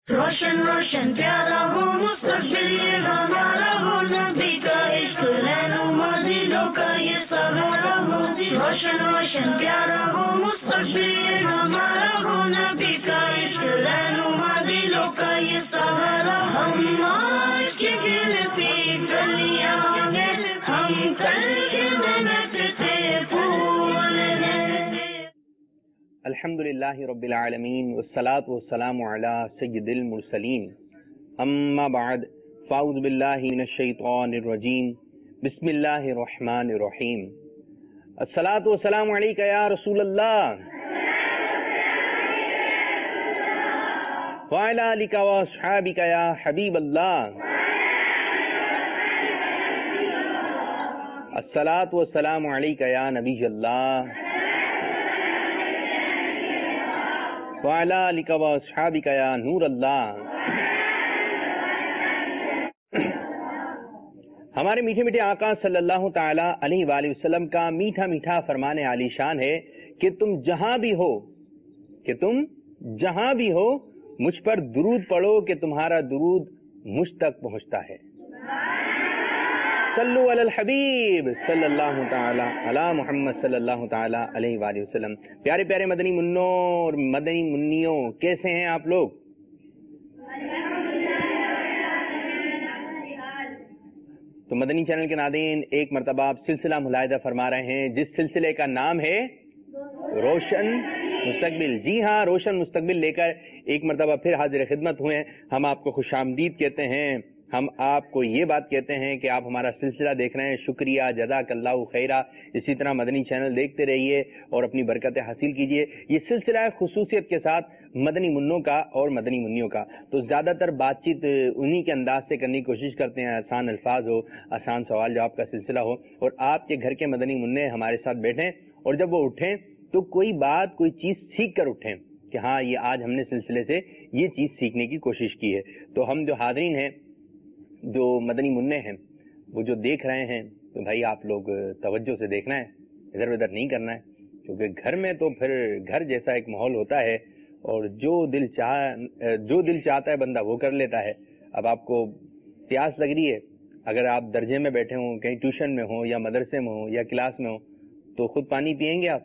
روشن روشن پیارا ہو مستقبل یہ ہمارا ہو، نبی کا عشق رہنما دلوں کا یہ سہارا ہو، روشن روشن پیارا ہو مستقبل یہ ہمارا ہو، نبی کا عشق رہنما دلوں کا یہ سہارا، ہم آج کی گرتی گلیاں ہیں، ہم کل کی محنت سے پھول ہیں۔ الحمدللہ رب العالمین والصلاة والسلام علی سید المرسلین، اما بعد فاعوذ باللہ من الشیطان الرجیم، بسم اللہ الرحمن الرحیم۔ الصلاة والسلام علیک یا رسول اللہ وعلی آلک واصحابک یا حبیب اللہ۔ الصلاة والسلام علیک یا نبی اللہ وعلی آلک واصحابک یا نور اللہ۔ ہمارے میٹھے میٹھے آقا صلی اللہ تعالی علیہ وآلہ وسلم کا میٹھا میٹھا فرمان عالی شان ہے کہ تم جہاں بھی ہو مجھ پر درود پڑھو کہ تمہارا درود مجھ تک پہنچتا ہے۔ صلو علی الحبیب صلی اللہ تعالی علی محمد صلی اللہ تعالی علیہ وآلہ وسلم۔ پیارے پیارے مدنی منوں اور مدنی منیوں، کیسے ہیں آپ لوگ؟ تو مدنی چینل کے ناظرین، ایک مرتبہ آپ سلسلہ ملاحظہ فرما رہے ہیں جس سلسلے کا نام ہے روشن مستقبل۔ جی ہاں، روشن مستقبل لے کر ایک مرتبہ پھر حاضر خدمت ہوئے ہیں۔ ہم آپ کو خوش آمدید کہتے ہیں، ہم آپ کو یہ بات کہتے ہیں کہ آپ ہمارا سلسلہ دیکھ رہے ہیں، شکریہ، جزاک اللہ خیرہ۔ اسی طرح مدنی چینل دیکھتے رہیے اور اپنی برکتیں حاصل کیجیے۔ یہ سلسلہ ہے خصوصیت کے ساتھ مدنی منوں کا اور مدنی منیوں کا، تو زیادہ تر بات چیت انہی کے انداز سے کرنے کی کوشش کرتے ہیں، آسان الفاظ ہو، آسان سوال جواب کا سلسلہ ہو، اور آپ کے گھر کے مدنی منع ہمارے ساتھ بیٹھیں اور جب وہ اٹھیں تو کوئی بات کوئی چیز سیکھ کر اٹھیں کہ ہاں یہ آج ہم نے سلسلے سے یہ چیز سیکھنے کی کوشش کی ہے۔ تو ہم جو حاضرین ہیں، جو مدنی منع ہیں، وہ جو دیکھ رہے ہیں، تو بھائی آپ لوگ توجہ سے دیکھنا ہے، ادھر ادھر نہیں کرنا ہے، کیونکہ گھر میں تو پھر گھر جیسا ایک ماحول ہوتا ہے اور جو دل چاہتا ہے بندہ وہ کر لیتا ہے۔ اب آپ کو پیاس لگ رہی ہے، اگر آپ درجے میں بیٹھے ہوں، کہیں ٹیوشن میں ہوں یا مدرسے میں ہوں یا کلاس میں ہوں، تو خود پانی پئیں گے آپ؟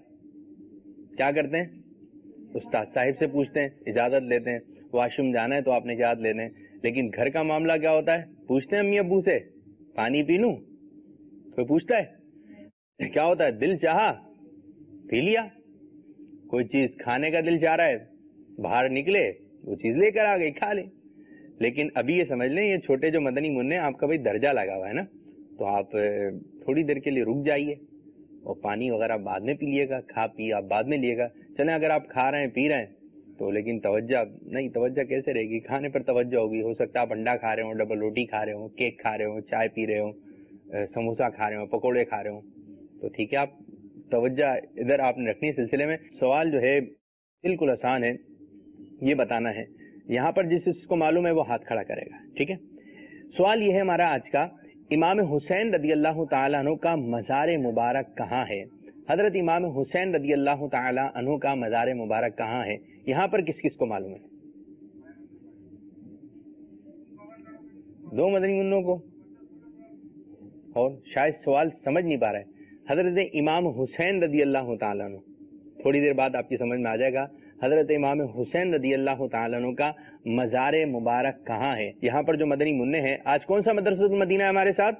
کیا کرتے ہیں؟ استاد صاحب سے پوچھتے ہیں، اجازت لیتے ہیں، واش روم جانا ہے تو آپ نے اجازت لیتے ہیں۔ لیکن گھر کا معاملہ کیا ہوتا ہے؟ پوچھتے ہیں امی ابو سے، پانی پی لوں؟ کوئی پوچھتا ہے؟ کیا ہوتا ہے؟ دل چاہا پی لیا، کوئی چیز کھانے کا دل چاہ رہا ہے، باہر نکلے وہ چیز لے کر آ گئی، کھا لیں۔ لیکن ابھی یہ سمجھ لیں، یہ چھوٹے جو مدنی منع آپ کا بھائی درجہ لگا ہوا ہے نا، تو آپ تھوڑی دیر کے لیے رک جائیے اور پانی وغیرہ بعد میں پی لیے گا، کھا پی آپ بعد میں لیے گا۔ چلیں اگر آپ کھا رہے ہیں پی رہے ہیں تو لیکن توجہ نہیں، توجہ کیسے رہے گی؟ کھانے پر توجہ ہوگی۔ ہو سکتا ہے آپ انڈا کھا رہے ہوں، ڈبل روٹی کھا رہے ہوں، کیک کھا رہے ہوں، چائے پی رہے ہوں، سموسا کھا رہے ہوں، پکوڑے کھا رہے ہوں، تو ٹھیک ہے، آپ توجہ ادھر آپ نے رکھنی ہے سلسلے میں۔ سوال جو ہے بالکل آسان ہے، یہ بتانا ہے، یہاں پر جس کو معلوم ہے وہ ہاتھ کھڑا کرے گا، ٹھیک ہے؟ سوال یہ ہے ہمارا آج کا، امام حسین رضی اللہ تعالیٰ عنہ کا مزار مبارک کہاں ہے؟ حضرت امام حسین رضی اللہ تعالی عنہ کا مزار مبارک کہاں ہے؟ یہاں پر کس کس کو معلوم ہے؟ دو مدنی منوں کو، اور شاید سوال سمجھ نہیں پا رہے۔ حضرت امام حسین رضی اللہ تعالیٰ عنہ، تھوڑی دیر بعد آپ کی سمجھ میں آ جائے گا، حضرت امام حسین رضی اللہ تعالیٰ عنہ کا مزار مبارک کہاں ہے؟ یہاں پر جو مدنی منع ہے، آج کون سا مدرسۃ المدینہ ہے ہمارے ساتھ؟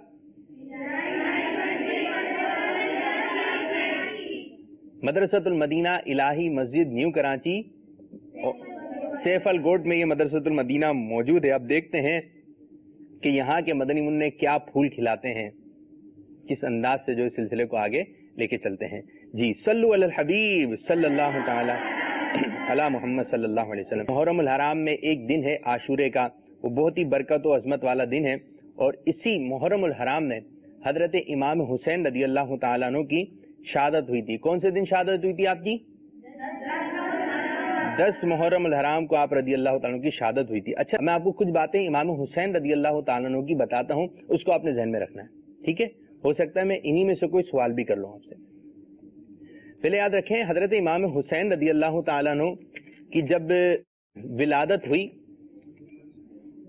مدرسۃ المدینہ الہی مسجد نیو کراچی، سیف الگوٹ میں یہ مدرسۃ المدینہ موجود ہے۔ اب دیکھتے ہیں کہ یہاں کے مدنی منع کیا پھول کھلاتے ہیں، کس انداز سے جو اس سلسلے کو آگے لے کے چلتے ہیں۔ جی صلو علی الحبیب صلی اللہ تعالی علی محمد صلی اللہ علیہ وسلم۔ محرم الحرام میں ایک دن ہے عاشورے کا، وہ بہت ہی برکت و عظمت والا دن ہے، اور اسی محرم الحرام میں حضرت امام حسین رضی اللہ تعالیٰ عنہ کی شہادت ہوئی تھی۔ کون سے دن شہادت ہوئی تھی آپ کی؟ 10 محرم الحرام کو آپ رضی اللہ تعالیٰ عنہ کی شہادت ہوئی تھی۔ اچھا، میں آپ کو کچھ باتیں امام حسین رضی اللہ تعالیٰ عنہ کی بتاتا ہوں، اس کو آپ نے ذہن میں رکھنا ہے، ٹھیک ہے؟ ہو سکتا ہے میں انہی میں سے کوئی سوال بھی کر لوں آپ سے۔ پہلے یاد رکھیں، حضرت امام حسین رضی اللہ تعالیٰ عنہ کی جب ولادت ہوئی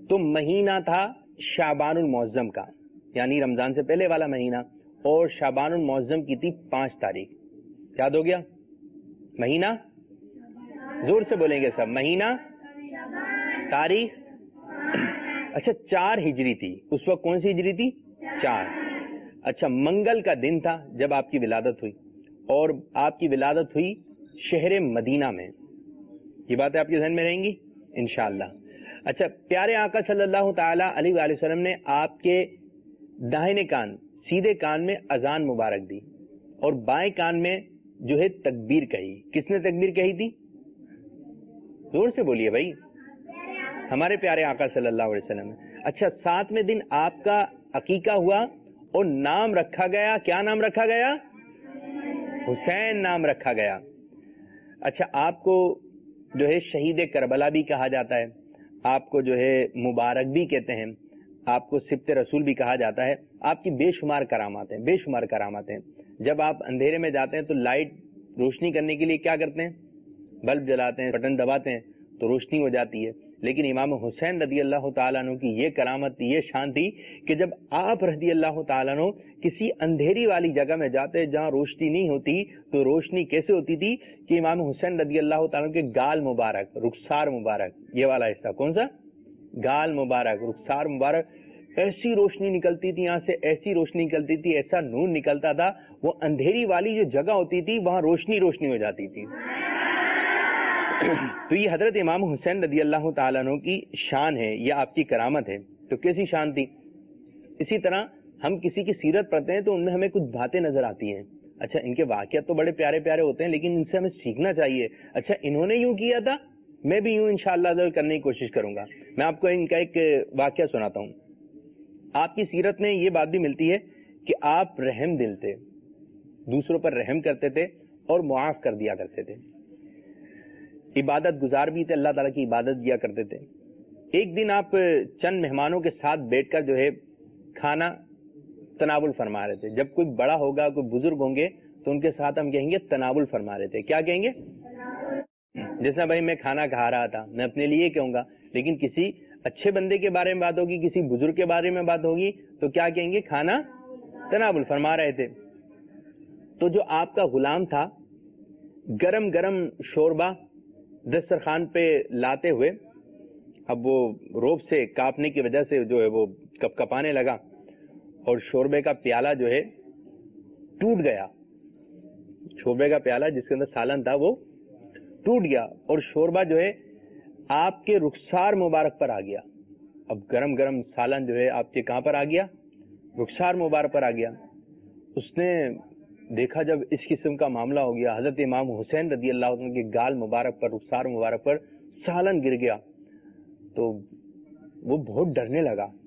تو مہینہ تھا شعبان المعظم کا، یعنی رمضان سے پہلے والا مہینہ، اور شعبان المعظم کی تھی 5 تاریخ. یاد ہو گیا؟ مہینہ زور سے بولیں گے سب. مہینہ، تاریخ. اچھا 4 ہجری تھی اس وقت. کون سی ہجری تھی؟ 4. اچھا منگل کا دن تھا جب آپ کی ولادت ہوئی، اور آپ کی ولادت ہوئی شہر مدینہ میں. یہ باتیں آپ کے ذہن میں رہیں گی انشاءاللہ. اچھا پیارے آقا صلی اللہ تعالی علیہ وآلہ وسلم نے آپ کے داہنے کان، سیدھے کان میں اذان مبارک دی، اور بائیں کان میں جو ہے تکبیر کہی. کس نے تکبیر کہی تھی؟ زور سے بولیے بھائی. ہمارے پیارے آقا صلی اللہ علیہ وسلم. اچھا 7ویں دن آپ کا عقیقہ ہوا اور نام رکھا گیا. کیا نام رکھا گیا؟ حسین نام رکھا گیا. اچھا آپ کو جو ہے شہید کربلا بھی کہا جاتا ہے، آپ کو جو ہے مبارک بھی کہتے ہیں، آپ کو سبط رسول بھی کہا جاتا ہے. آپ کی بے شمار کرامات ہیں، بے شمار کرامات ہیں. جب آپ اندھیرے میں جاتے ہیں تو لائٹ روشنی کرنے کے لیے کیا کرتے ہیں؟ بلب جلاتے ہیں، بٹن دباتے ہیں تو روشنی ہو جاتی ہے. لیکن امام حسین رضی اللہ تعالیٰ عنہ کی یہ کرامت، یہ شان تھی کہ جب آپ رضی اللہ تعالیٰ عنہ کسی اندھیری والی جگہ میں جاتے جہاں روشنی نہیں ہوتی تو روشنی کیسے ہوتی تھی کہ امام حسین رضی اللہ تعالیٰ عنہ کے گال مبارک، رخسار مبارک، یہ والا حصہ کون سا؟ گال مبارک، رخسار مبارک، ایسی روشنی نکلتی تھی یہاں سے، ایسی روشنی نکلتی تھی، ایسا نور نکلتا تھا. وہ اندھیری والی جو جگہ ہوتی تھی وہاں روشنی روشنی ہو جاتی تھی. تو یہ حضرت امام حسین رضی اللہ تعالیٰ عنہ کی شان ہے، یہ آپ کی کرامت ہے. تو کیسی شان تھی؟ اسی طرح ہم کسی کی سیرت پڑھتے ہیں تو ان میں ہمیں کچھ باتیں نظر آتی ہیں. اچھا ان کے واقعات تو بڑے پیارے پیارے ہوتے ہیں لیکن ان سے ہمیں سیکھنا چاہیے. اچھا انہوں نے یوں کیا تھا، میں بھی یوں انشاءاللہ کرنے کی کوشش کروں گا. میں آپ کو ان کا ایک واقعہ سناتا ہوں. آپ کی سیرت میں یہ بات بھی ملتی ہے کہ آپ رحم دل تھے، دوسروں پر رحم کرتے تھے اور معاف کر دیا کرتے تھے. عبادت گزار بھی تھے، اللہ تعالیٰ کی عبادت کیا کرتے تھے. ایک دن آپ چند مہمانوں کے ساتھ بیٹھ کر جو ہے کھانا تناول فرما رہے تھے. جب کوئی بڑا ہوگا، کوئی بزرگ ہوں گے تو ان کے ساتھ ہم کہیں گے تناول فرما رہے تھے. کیا کہیں گے؟ جیسا بھائی میں کھانا کھا رہا تھا، میں اپنے لیے کہوں گا، لیکن کسی اچھے بندے کے بارے میں بات ہوگی، کسی بزرگ کے بارے میں بات ہوگی تو کیا کہیں گے؟ کھانا تناول فرما رہے تھے. تو جو آپ کا غلام تھا گرم گرم شوربہ دسترخوان پہ لاتے ہوئے، اب وہ روب سے کاپنے کی وجہ سے جو ہے وہ کپ کپانے لگا اور شوربے کا پیالہ جو ہے ٹوٹ گیا. شوربے کا پیالہ جس کے اندر سالن تھا وہ ٹوٹ گیا اور شوربہ جو ہے آپ کے رخسار مبارک پر آ گیا. اب گرم گرم سالن جو ہے آپ کے کہاں پر آ گیا؟ رخسار مبارک پر آ گیا. اس نے دیکھا جب اس قسم کا معاملہ ہو گیا، حضرت امام حسین رضی اللہ عنہ کے گال مبارک پر، رخسار مبارک پر سالن گر گیا تو وہ بہت ڈرنے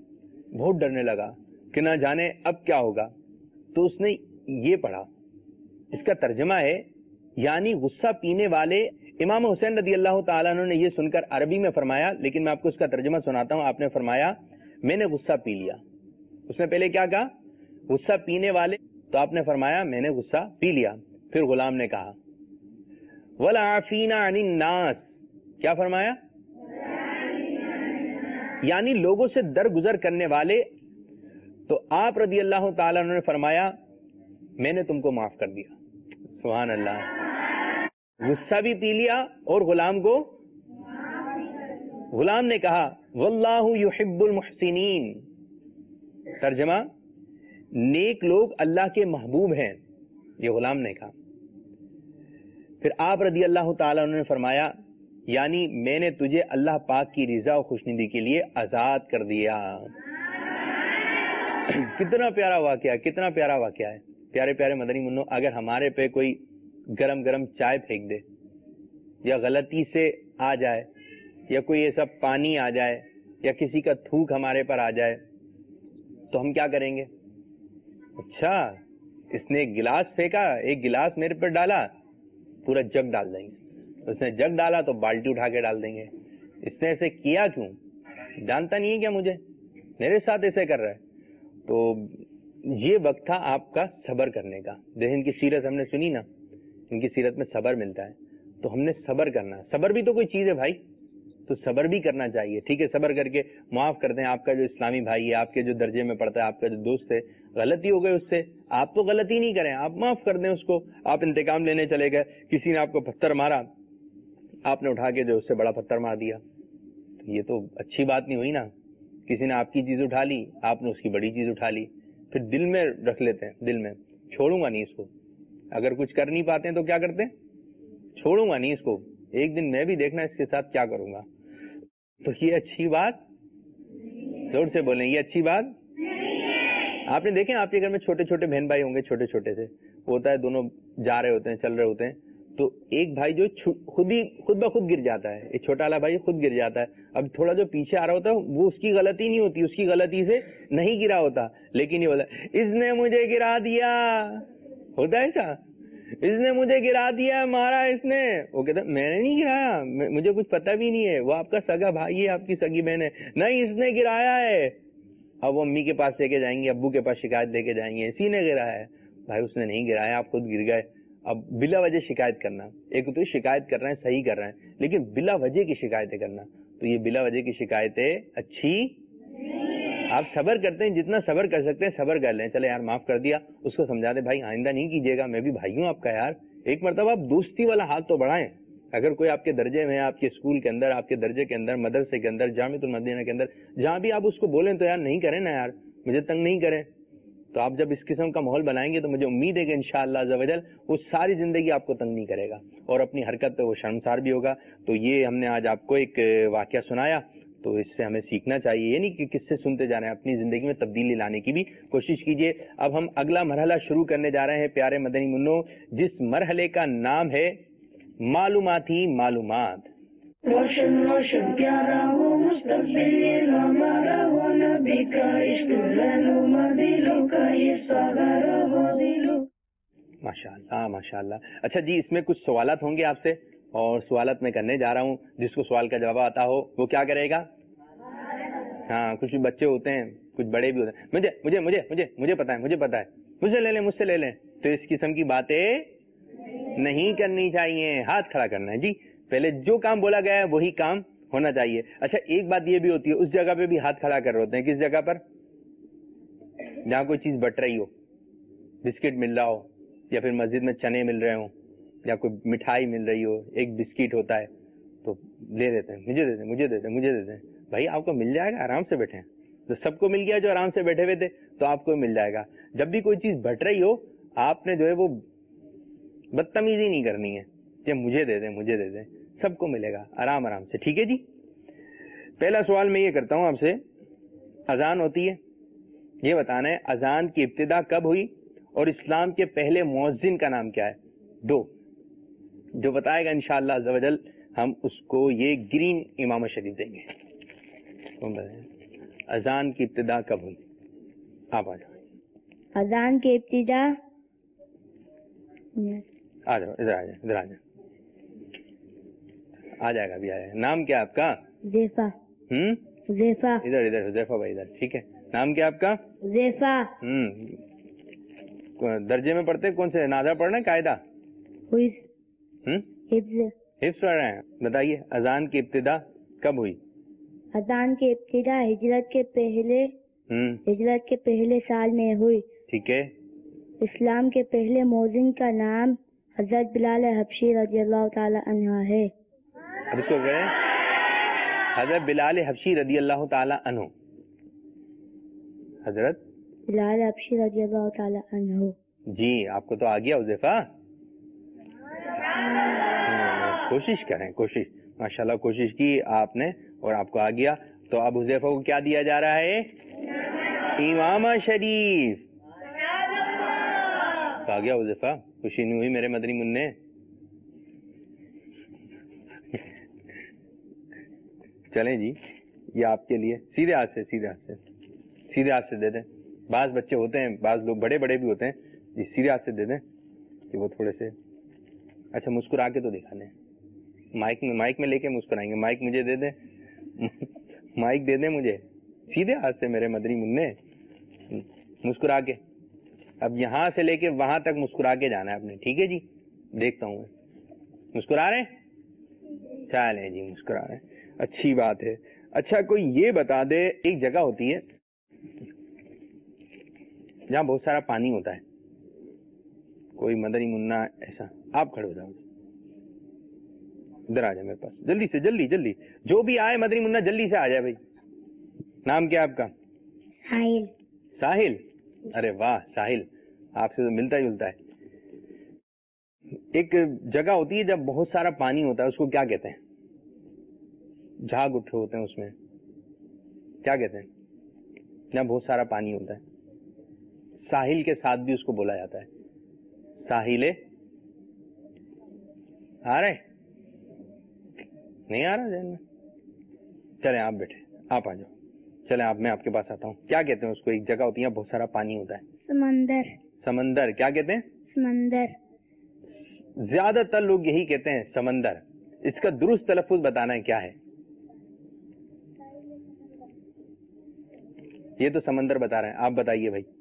لگا کہ نہ جانے اب کیا ہوگا. تو اس نے یہ پڑھا، اس کا ترجمہ ہے یعنی غصہ پینے والے. امام حسین رضی اللہ تعالیٰ عنہ نے یہ سن کر عربی میں فرمایا، لیکن میں آپ کو اس کا ترجمہ سناتا ہوں. آپ نے فرمایا میں نے غصہ پی لیا. اس نے پہلے کیا کہا؟ غصہ پینے والے. تو آپ نے فرمایا میں نے غصہ پی لیا. پھر غلام نے کہا وَالْعَافِينَ عَنِ النَّاسِ. کیا فرمایا؟ یعنی لوگوں سے درگزر کرنے والے. تو آپ رضی اللہ تعالیٰ عنہ نے فرمایا میں نے تم کو معاف کر دیا. سبحان اللہ. غصہ بھی پی لیا اور غلام کو. غلام نے کہا واللہ یحب المحسنین. ترجمہ نیک لوگ اللہ کے محبوب ہیں، یہ غلام نے کہا. پھر آپ رضی اللہ تعالیٰ عنہ نے فرمایا یعنی میں نے تجھے اللہ پاک کی رضا و خوشنودی کے لیے آزاد کر دیا. کتنا پیارا واقعہ، کتنا پیارا واقعہ ہے. پیارے پیارے مدنی منو، اگر ہمارے پہ کوئی گرم گرم چائے پھینک دے یا غلطی سے آ جائے یا کوئی ایسا پانی آ جائے یا کسی کا تھوک ہمارے پر آ جائے تو ہم کیا کریں گے؟ اچھا اس نے ایک گلاس پھینکا، ایک گلاس میرے پر ڈالا، پورا جگ ڈال دیں گے. اس نے جگ ڈالا تو بالٹی اٹھا کے ڈال دیں گے. اس نے ایسے کیا کیوں؟ جانتا نہیں ہے کیا مجھے؟ میرے ساتھ ایسے کر رہا ہے. تو یہ وقت تھا آپ کا صبر کرنے کا. جیسے ان کی سیرت ہم نے سنی نا، ان کی سیرت میں صبر ملتا ہے تو ہم نے صبر کرنا ہے. صبر بھی تو کوئی چیز ہے بھائی. تو صبر بھی کرنا چاہیے. ٹھیک ہے, صبر کر کے معاف کر دیں. آپ کا جو اسلامی بھائی ہے, آپ کے جو درجے میں پڑھتا ہے, آپ کا جو دوست ہے, غلطی ہو گئی اس سے, آپ تو غلطی نہیں کریں, آپ معاف کر دیں اس کو. آپ انتقام لینے چلے گئے, کسی نے آپ کو پتھر مارا, آپ نے اٹھا کے جو اس سے بڑا پتھر مار دیا, یہ تو اچھی بات نہیں ہوئی نا. کسی نے آپ کی چیز اٹھا لی, آپ نے اس کی بڑی چیز اٹھا لی, پھر دل میں رکھ لیتے ہیں, دل میں چھوڑوں گا نہیں اس کو. اگر کچھ کر نہیں پاتے ہیں تو کیا کرتے ہیں, چھوڑوں گا نہیں اس کو, ایک دن میں بھی دیکھنا اس کے ساتھ کیا کروں گا. تو یہ اچھی بات, زور سے بولیں, یہ اچھی بات. آپ نے دیکھیں آپ کے گھر میں چھوٹے چھوٹے بہن بھائی ہوں گے, چھوٹے چھوٹے سے ہوتا ہے, دونوں جا رہے ہوتے ہیں, چل رہے ہوتے ہیں, تو ایک بھائی جو خود بخود گر جاتا ہے, ایک چھوٹا والا بھائی خود گر جاتا ہے. اب تھوڑا جو پیچھے آ رہا ہوتا ہے وہ اس کی غلطی نہیں ہوتی, اس کی غلطی سے نہیں گرا ہوتا, لیکن یہ بولا اس نے مجھے گرا دیا, ہوتا ہے ایسا, اس نے مجھے گرا دیا, مارا اس نے. وہ کہتا میں نے نہیں گرایا, مجھے کچھ پتہ بھی نہیں ہے, وہ آپ کا سگا بھائی ہے, آپ کی سگی بہن ہے, نہیں اس نے گرایا ہے. اب وہ امی کے پاس لے کے جائیں گے, ابو کے پاس شکایت لے کے جائیں گے, اسی نے گرایا ہے. بھائی اس نے نہیں گرایا, آپ خود گر گئے. اب بلا وجہ شکایت کرنا, ایک تو شکایت کر رہے ہیں, صحیح کر رہے ہیں, لیکن بلا وجہ کی شکایتیں کرنا, تو یہ بلا وجہ کی شکایتیں اچھی. آپ صبر کرتے ہیں, جتنا صبر کر سکتے ہیں صبر کر لیں. چلے یار معاف کر دیا, اس کو سمجھا دیں بھائی آئندہ نہیں کیجیے گا, میں بھی بھائی ہوں آپ کا یار. ایک مرتبہ آپ دوستی والا ہاتھ تو بڑھائیں. اگر کوئی آپ کے درجے میں, آپ کے اسکول کے اندر, آپ کے درجے کے اندر, مدرسے کے اندر, جامعۃ المدینہ کے اندر, جہاں بھی آپ اس کو بولیں تو یار نہیں کریں نا یار, مجھے تنگ نہیں کریں, تو آپ جب اس قسم کا ماحول بنائیں گے تو مجھے امید ہے کہ انشاءاللہ عز و جل وہ ساری زندگی آپ کو تنگ نہیں کرے گا, اور اپنی حرکت پہ وہ شرمسار بھی ہوگا. تو یہ ہم نے آج آپ کو ایک واقعہ سنایا, تو اس سے ہمیں سیکھنا چاہیے, یہ نہیں کہ کس سے سنتے جا رہے ہیں, اپنی زندگی میں تبدیلی لانے کی بھی کوشش کیجیے. اب ہم اگلا مرحلہ شروع کرنے جا رہے ہیں پیارے مدنی منو, جس مرحلے کا نام ہے معلوماتی معلومات. روشن روشن پیارا ہو مستقبل ہمارا ہو, نبی کا عشق رہنما دلوں کا یہ سہارا ہو دلوں. ماشاء اللہ ماشاء اللہ. اچھا جی, اس میں کچھ سوالات ہوں گے آپ سے, اور سوالات میں کرنے جا رہا ہوں. جس کو سوال کا جواب آتا ہو وہ کیا کرے گا؟ ہاں, کچھ بچے ہوتے ہیں, کچھ بڑے بھی ہوتے ہیں, مجھے مجھے مجھے مجھے مجھے پتا ہے, مجھے پتا ہے, مجھ سے لے لیں, مجھ سے لے لیں. تو اس قسم کی باتیں نہیں کرنی چاہیے, ہاتھ کھڑا کرنا ہے جی. پہلے جو کام بولا گیا ہے وہی کام ہونا چاہیے. اچھا ایک بات یہ بھی ہوتی ہے, اس جگہ پہ بھی ہاتھ کھڑا کر رہے ہوتے ہیں. کس جگہ پر؟ جہاں کوئی چیز بٹ رہی ہو, بسکٹ مل رہا ہو, یا پھر مسجد میں چنے مل رہے ہوں, یا کوئی مٹھائی مل رہی ہو, ایک بسکٹ ہوتا ہے تو لے دیتے ہیں, مجھے دے دیں, مجھے دے دیں, مجھے دے دیں. بھائی آپ کو مل جائے گا, آرام سے بیٹھیں. تو سب کو مل گیا جو آرام سے بیٹھے ہوئے تھے, تو آپ کو مل جائے گا. جب بھی کوئی چیز بٹ رہی ہو, آپ نے جو ہے وہ بدتمیزی نہیں کرنی ہے کہ مجھے دے دیں, مجھے دے دیں. سب کو ملے گا آرام آرام سے. ٹھیک ہے جی. پہلا سوال میں یہ کرتا ہوں آپ سے, اذان ہوتی ہے, یہ بتانا ہے اذان کی ابتدا کب ہوئی, اور اسلام کے پہلے مؤذن کا نام کیا ہے؟ دو جو بتائے گا انشاءاللہ عز و جل ہم اس کو یہ گرین امام شریف دیں گے. اذان کی ابتدا کب ہوئی؟ آپ آ جاؤ. اذان کی ابتدا, آ جاؤ, ادھر آ جائیں, ادھر آ جائیں, آ جائے گا ابھی, آ جائے گا. نام کیا آپ کا؟ زیفا. زیفا. ادھر ادھر حذیفہ بھائی ادھر. ٹھیک ہے, نام کیا آپ کا؟ زیفا. درجے میں پڑھتے کون سے؟ نادرا پڑھ رہے ہیں قاعدہ؟ حفظ پڑھ رہے ہیں. بتائیے اذان کی ابتدا کب ہوئی؟ اذان کی ابتدا ہجرت کے پہلے سال میں ہوئی. ٹھیک ہے. اسلام کے پہلے مؤذن کا نام حضرت بلال حبشی رضی اللہ تعالی عنہ ہے. اب اس کو کہیں حضرت بلال حبشی رضی اللہ تعالی عنہ. حضرت بلال حبشی رضی اللہ تعالی عنہ. جی آپ کو تو آ گیا حذیفہ. کوشش کریں, کوشش, ماشاءاللہ کوشش کی آپ نے اور آپ کو آ گیا. تو اب حذیفہ کو کیا دیا جا رہا ہے؟ امام شریف. آ گیا حذیفہ, خوشی نہیں ہوئی میرے مدنی منع؟ چلیں جی, یہ آپ کے لیے سیدھے ہاتھ سے, سیدھے ہاتھ سے, سیدھے ہاتھ سے دے دیں. بعض بچے ہوتے ہیں, بعض لوگ بڑے بڑے بھی ہوتے ہیں, جی سیدھے ہاتھ سے دے دیں کہ وہ تھوڑے سے. اچھا مسکرا کے تو دکھا دیں, مائک میں لے کے مسکرائیں گے. مائک مجھے دے دیں, مائک دے دیں مجھے. سیدھے ہاتھ سے میرے مدنی منع, مسکرا کے. اب یہاں سے لے کے وہاں تک مسکرا کے جانا ہے آپ نے. ٹھیک ہے جی, دیکھتا ہوں میں. مسکرا رہے ہیں؟ چلیں جی مسکرا رہے ہیں. اچھی بات ہے. اچھا کوئی یہ بتا دے, ایک جگہ ہوتی ہے جہاں بہت سارا پانی ہوتا ہے, کوئی مدنی منا ایسا, آپ کھڑے ہو جاؤ, ادھر آ جائے میرے پاس جلدی سے, جلدی جلدی, جو بھی آئے مدنی منا جلدی سے آ جائے بھائی. نام کیا آپ کا؟ ساحل. ساحل, ارے واہ ساحل, آپ سے تو ملتا ہی جلتا ہے. ایک جگہ ہوتی ہے جب بہت سارا پانی ہوتا ہے, اس کو کیا کہتے ہیں؟ جھاگ اٹھے ہوتے ہیں اس میں, کیا کہتے ہیں جہاں بہت سارا پانی ہوتا ہے؟ ساحل کے ساتھ بھی اس کو بولا جاتا ہے, ساحل. آ رہے نہیں آ رہا ذہن میں؟ چلیں آپ بیٹھے, آپ آ جاؤ, چلیں آپ, میں آپ کے پاس آتا ہوں. کیا کہتے ہیں اس کو؟ ایک جگہ ہوتی ہے بہت سارا پانی ہوتا ہے. سمندر. سمندر. کیا کہتے ہیں؟ سمندر. زیادہ تر لوگ یہی کہتے ہیں سمندر. اس کا درست تلفظ بتانا ہے کیا ہے. یہ تو سمندر بتا رہے ہیں, آپ بتائیے بھائی.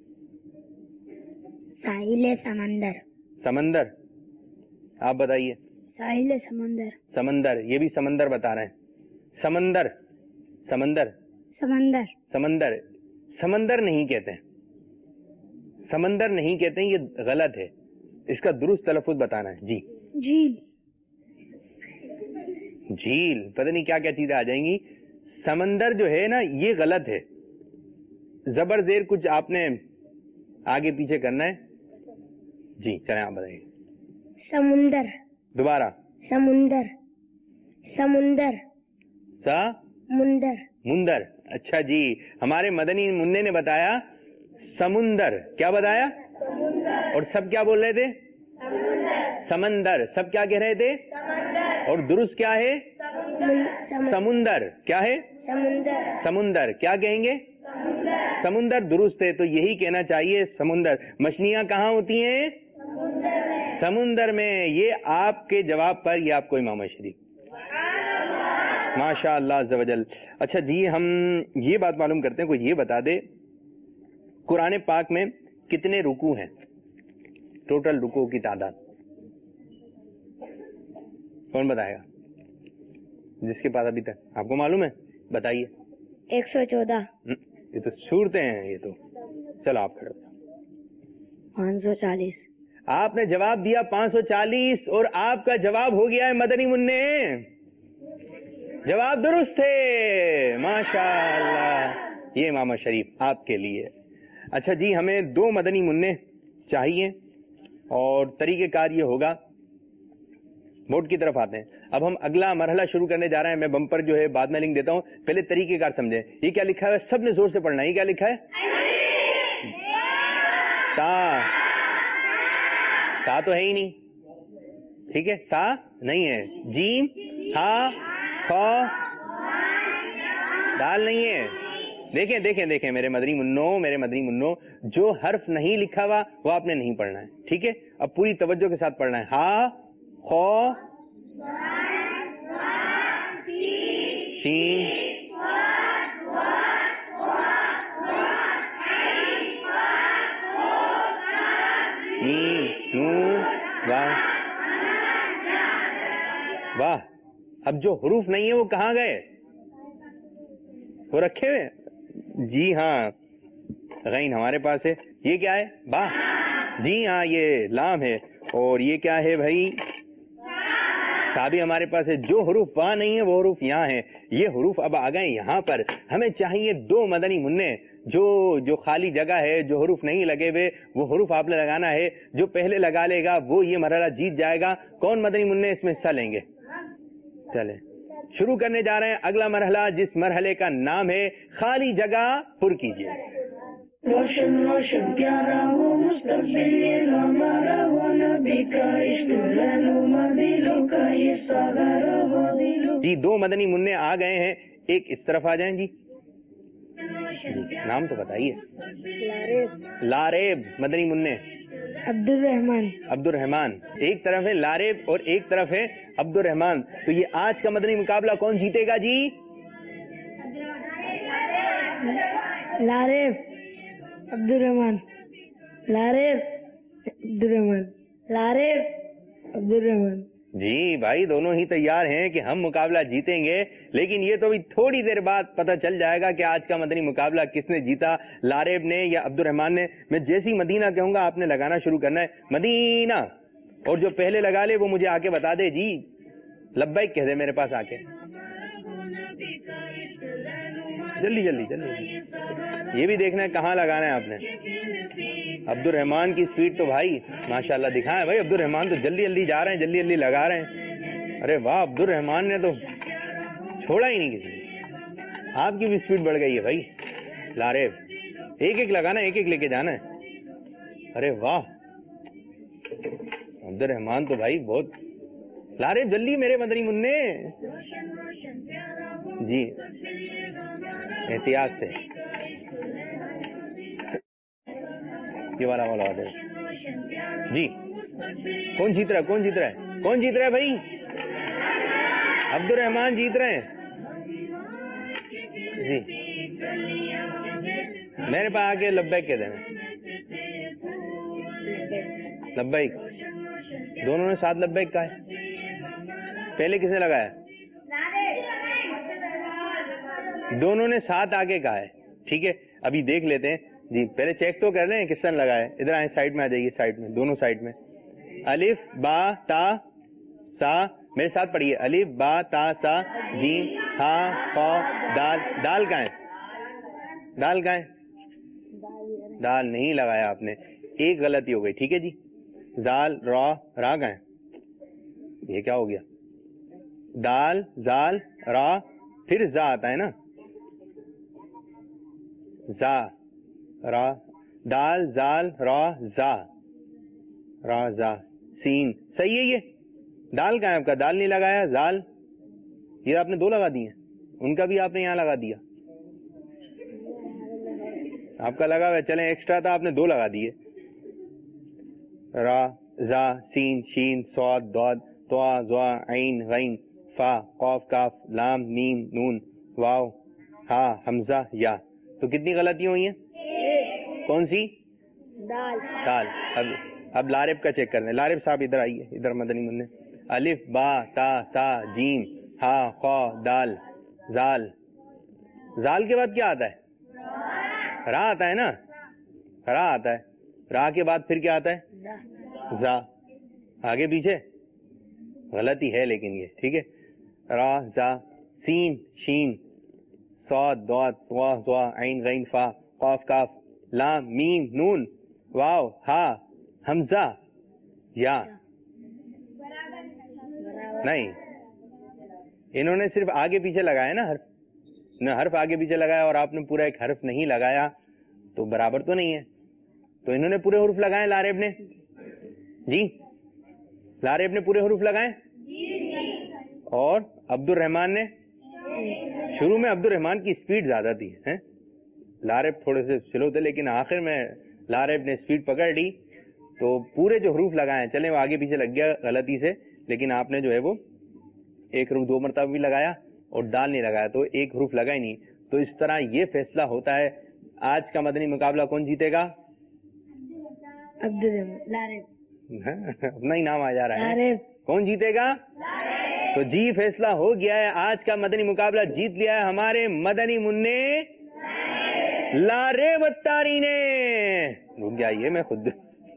ساحل سمندر. سمندر, آپ بتائیے. ساحل سمندر. سمندر, یہ بھی سمندر بتا رہے ہیں. سمندر, سمندر, سمندر. سمندر. سمندر نہیں کہتے ہیں, سمندر نہیں کہتے ہیں, یہ غلط ہے. اس کا درست تلفظ بتانا ہے. جی. جھیل. جھیل, پتہ نہیں کیا کیا چیزیں آ جائیں گی. سمندر جو ہے نا یہ غلط ہے. زبر زیر کچھ آپ نے آگے پیچھے کرنا ہے. جی چلیں آپ بتائیے. سمندر. دوبارہ. سمندر. سمندر. سمندر. مندر. اچھا جی, ہمارے مدنی منع نے بتایا سمندر. کیا بتایا؟ اور سب کیا بول رہے تھے؟ سمندر. سب کیا کہہ رہے تھے؟ اور درست کیا ہے؟ سمندر. کیا ہے؟ سمندر. کیا کہیں گے؟ سمندر. درست ہے. تو یہی کہنا چاہیے سمندر. مچھلیاں کہاں ہوتی ہیں؟ سمندر میں. یہ آپ کے جواب پر یہ آپ کو امام شریف. ماشاء اللہ عز و جل. اچھا جی, ہم یہ بات معلوم کرتے ہیں, کوئی یہ بتا دے قرآن پاک میں کتنے رکوع ہیں؟ ٹوٹل رکوع کی تعداد کون بتائے گا؟ جس کے پاس ابھی تک آپ کو معلوم ہے بتائیے. 114. یہ تو صورتیں ہیں یہ تو. چلو آپ کھڑے. 540. آپ نے جواب دیا 540, اور آپ کا جواب ہو گیا ہے مدنی منع. جواب درست ہے, ماشاء اللہ. یہ امام شریف آپ کے لیے. اچھا جی, ہمیں 2 مدنی منع چاہیے, اور طریقہ کار یہ ہوگا, بورڈ کی طرف آتے ہیں. اب ہم اگلا مرحلہ شروع کرنے جا رہے ہیں. میں بمپر جو ہے بعد میں لنک دیتا ہوں, پہلے طریقہ کار سمجھیں. یہ کیا لکھا ہے؟ سب نے زور سے پڑھنا ہے. یہ کیا لکھا ہے؟ تا. تا تو ہے ہی نہیں, ٹھیک ہے, تا نہیں ہے. جیم, ہا, خا, دال نہیں ہے. دیکھیں دیکھیں دیکھیں میرے مدنی منو, جو حرف نہیں لکھا ہوا وہ آپ نے نہیں پڑھنا ہے, ٹھیک ہے. اب پوری توجہ کے ساتھ پڑھنا ہے. ہا, خا, سین, میم, نون, واہ. واہ. اب جو حروف نہیں ہے وہ کہاں گئے؟ وہ رکھے ہوئے. جی ہاں, غین ہمارے پاس ہے. یہ کیا ہے؟ با. جی ہاں یہ لام ہے. اور یہ کیا ہے بھائی؟ تا بھی ہمارے پاس ہے. جو حروف وہاں نہیں ہے وہ حروف یہاں ہیں. یہ حروف اب آ گئے یہاں پر. ہمیں چاہیے 2 مدنی منع. جو خالی جگہ ہے, جو حروف نہیں لگے ہوئے, وہ حروف آپ نے لگانا ہے. جو پہلے لگا لے گا وہ یہ مرحلہ جیت جائے گا. کون مدنی منع اس میں حصہ لیں گے؟ چلیں شروع کرنے جا رہے ہیں اگلا مرحلہ, جس مرحلے کا نام ہے خالی جگہ پر کیجیے. روشن روشن پیارا ہو مستقبل ہمارا ہو, نبی کا عشق رہنما دلوں کا یہ سہارا ہو دلوں. جی 2 مدنی منع آ گئے ہیں. ایک اس طرف آ جائیں. جی نام تو بتائیے. لاریب مدنی منع. عبد الرحمان. عبد الرحمان. ایک طرف ہے لاریب اور ایک طرف ہے عبد الرحمان. تو یہ آج کا مدنی مقابلہ کون جیتے گا جی؟ لاریب عبد الرحمان. لاریب عبد الرحمان. لاریب عبد الرحمان. جی بھائی دونوں ہی تیار ہیں کہ ہم مقابلہ جیتیں گے، لیکن یہ تو بھی تھوڑی دیر بعد پتہ چل جائے گا کہ آج کا مدنی مقابلہ کس نے جیتا، لاریب نے یا عبد الرحمان نے. میں جیسی مدینہ کہوں گا آپ نے لگانا شروع کرنا ہے. مدینہ، اور جو پہلے لگا لے وہ مجھے آ کے بتا دے. جی لبیک کہہ دے میرے پاس آ کے، جلدی جلدی جلدی. یہ بھی دیکھنا ہے کہاں لگانا ہے آپ نے. عبد الرحمان کی اسپیڈ تو بھائی ماشاءاللہ دکھائیں بھائی. عبد الرحمان تو جلدی جلدی جا رہے ہیں، جلدی جلدی لگا رہے ہیں. ارے واہ، عبد الرحمان نے تو چھوڑا ہی نہیں کسی نے. آپ کی بھی اسپیڈ بڑھ گئی ہے بھائی. لاریب ایک ایک لگانا، ایک ایک لے کے جانا ہے. ارے واہ عبد الرحمان تو بھائی بہت. لاریب جلدی میرے مدنی منع. جی احتیاط سے، یہ والا دے. جی کون جیت رہا ہے؟ کون جیت رہا ہے؟ کون جیت رہا ہے بھائی؟ عبد الرحمان جیت رہے ہیں. جی میرے پاس آ کے لبیک کہہ دینا. لبیک، دونوں نے ساتھ لبیک کہا ہے. پہلے کس نے لگایا؟ دونوں نے ساتھ آگے کہا ہے. ٹھیک ہے ابھی دیکھ لیتے ہیں. جی پہلے چیک تو کر لیں کس طرح لگا ہے. ادھر آئیں، سائڈ میں آ جائیے، سائڈ میں، دونوں سائڈ میں. الف با تا سا، میرے ساتھ پڑھیے. الف با تا سا جیم ہا قا دال. دال کہاں ہے؟ دال کہاں ہے؟ دال نہیں لگایا آپ نے، ایک غلطی ہو گئی. ٹھیک ہے جی. زال را، را کہاں ہے؟ یہ کیا ہو گیا؟ دال زال را پھر زا آتا ہے نا. زا را، دال زال را زا، را زا سین. صحیح ہے. یہ دال کہاں ہے آپ کا؟ دال نہیں لگایا. زال یہ آپ نے دو لگا دیے، ان کا بھی آپ نے یہاں لگا دیا. آپ کا لگا ہوا، چلیں ایکسٹرا تھا، آپ نے دو لگا دیے. را زا سین شین صاد ضاد طا ظا عین غین فا قاف کاف لام میم نون واو ہا حمزہ یا. تو کتنی غلطیاں ہوئی ہیں؟ کون سی؟ دال. دال. اب لارب کا چیک کرنے. لارب صاحب ادھر آئیے، ادھر مدنی منع. الف با تا سا جیم ہا خا دال زال. زال کے بعد کیا آتا ہے؟ را آتا ہے نا. را آتا ہے. را کے بعد پھر کیا آتا ہے؟ زا. آگے پیچھے غلطی ہے لیکن یہ ٹھیک ہے. را زا سین شین صاد ضاد طا ظا عین غین فا قاف کاف لام میم نون واو ہا حمزہ یا. نہیں، انہوں نے صرف آگے پیچھے لگایا نا حرف، نہ حرف آگے پیچھے لگایا اور آپ نے پورا ایک حرف نہیں لگایا تو برابر تو نہیں ہے. تو انہوں نے پورے حروف لگائے لاریب نے. جی لاریب نے پورے حروف لگائے اور عبد الرحمان نے شروع میں. عبد الرحمان کی اسپیڈ زیادہ تھی، لاریب تھوڑے سے سلو تھے، لیکن آخر میں لاریب نے اسپیڈ پکڑ لی تو پورے جو حروف لگائے ہیں، چلیں وہ آگے پیچھے لگ گیا غلطی سے، لیکن آپ نے جو ہے وہ ایک حروف دو مرتبہ بھی لگایا اور دال نہیں لگایا تو ایک حروف لگا ہی نہیں. تو اس طرح یہ فیصلہ ہوتا ہے آج کا مدنی مقابلہ کون جیتے گا. عبد الرحمان. اپنا ہی نام آ جا رہا ہے. کون جیتے گا؟ تو جی فیصلہ ہو گیا ہے، آج کا مدنی مقابلہ جیت لیا ہے ہمارے مدنی منع لاریب اتاری نے. رک جائیے میں خود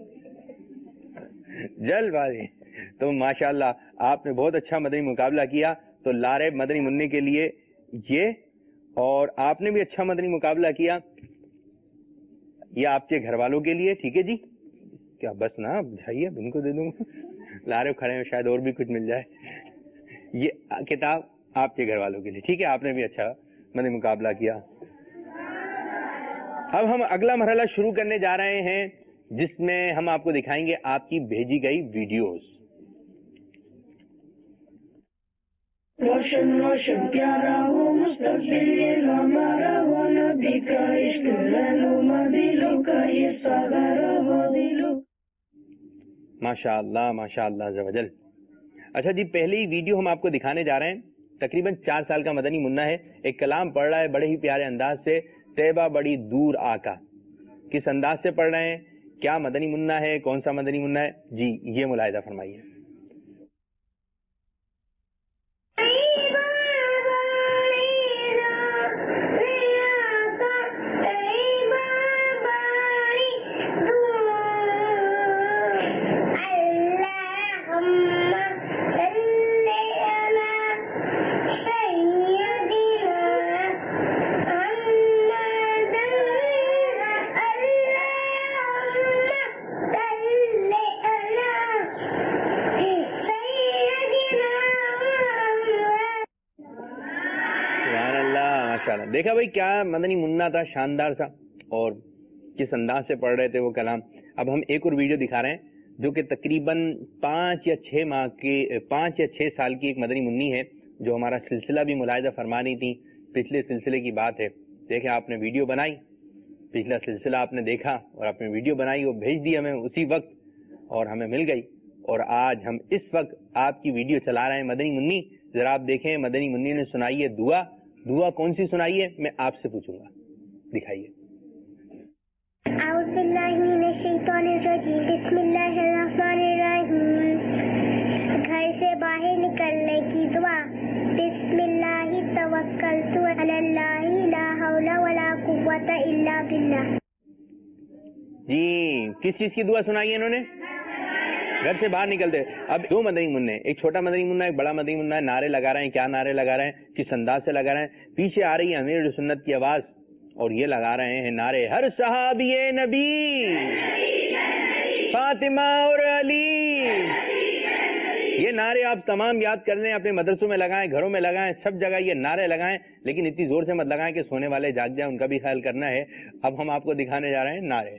جلد بازی. تو ماشاءاللہ آپ نے بہت اچھا مدنی مقابلہ کیا. تو لاریب مدنی منع کے لیے یہ، اور آپ نے بھی اچھا مدنی مقابلہ کیا یہ آپ کے گھر والوں کے لیے. ٹھیک ہے جی. کیا بس نا جائیے ان کو دے دوں گا. لاریب کھڑے ہیں، شاید اور بھی کچھ مل جائے. یہ کتاب آپ کے گھر والوں کے لیے. ٹھیک ہے، آپ نے بھی اچھا مدنی مقابلہ کیا. اب ہم اگلا مرحلہ شروع کرنے جا رہے ہیں جس میں ہم آپ کو دکھائیں گے آپ کی بھیجی گئی ویڈیوز. روشن روشن پیارا ہو مستقبل ہمارا ہو، نبی کا عشق رہنما دلوں کا یہ سہارا ہو دلوں. ماشاء اللہ ماشاء اللہ عز و جل. اچھا جی، پہلی ویڈیو ہم آپ کو دکھانے جا رہے ہیں. تقریباً 4 سال کا مدنی منع ہے. ایک کلام پڑھ رہا ہے بڑے ہی پیارے انداز سے. طیبہ بڑی دور آقا. کس انداز سے پڑھ رہے ہیں، کیا مدنی منع ہے، کون سا مدنی منع ہے، جی یہ ملاحظہ فرمائیے. دیکھا بھائی کیا مدنی منا تھا، شاندار تھا، اور کس انداز سے پڑھ رہے تھے وہ کلام. اب ہم ایک اور ویڈیو دکھا رہے ہیں جو کہ تقریباً 5 یا 6 سال کی ایک مدنی منی ہے، جو ہمارا سلسلہ بھی ملاحظہ فرما رہی تھی. پچھلے سلسلے کی بات ہے. دیکھیں آپ نے ویڈیو بنائی، پچھلا سلسلہ آپ نے دیکھا اور آپ نے ویڈیو بنائی، وہ بھیج دی ہمیں اسی وقت اور ہمیں مل گئی. اور آج ہم اس وقت آپ کی ویڈیو چلا رہے ہیں مدنی منی. ذرا آپ دیکھیں مدنی منی نے سنائی ہے دعا کون سی سنائی ہے میں آپ سے پوچھوں گا، دکھائیے. اعوذ باللہ من الشیطان الرجیم، بسم اللہ الرحمن الرحیم. گھر سے باہر نکلنے کی دعا. بسم اللہ توکلت علی اللہ لا حول ولا قوۃ الا باللہ. جی کس چیز کی دعا سنائی ہے انہوں نے؟ گھر سے باہر نکلتے. اب دو مدنی منع، ایک چھوٹا مدنی منع ایک بڑا مدنی منع ہے. نعرے لگا رہے ہیں، کیا نعرے لگا رہے ہیں، کس انداز سے لگا رہے ہیں. پیچھے آ رہی ہے امیر سنت کی آواز اور یہ لگا رہے ہیں نعرے ہر صحابی نبی، فاطمہ اور علی. یہ نعرے آپ تمام یاد کر لیں، اپنے مدرسوں میں لگائیں، گھروں میں لگائیں، سب جگہ یہ نعرے لگائیں، لیکن اتنی زور سے مت لگائیں کہ سونے والے جاگ جائیں، ان کا بھی خیال کرنا ہے. اب ہم آپ کو دکھانے جا رہے ہیں نعرے.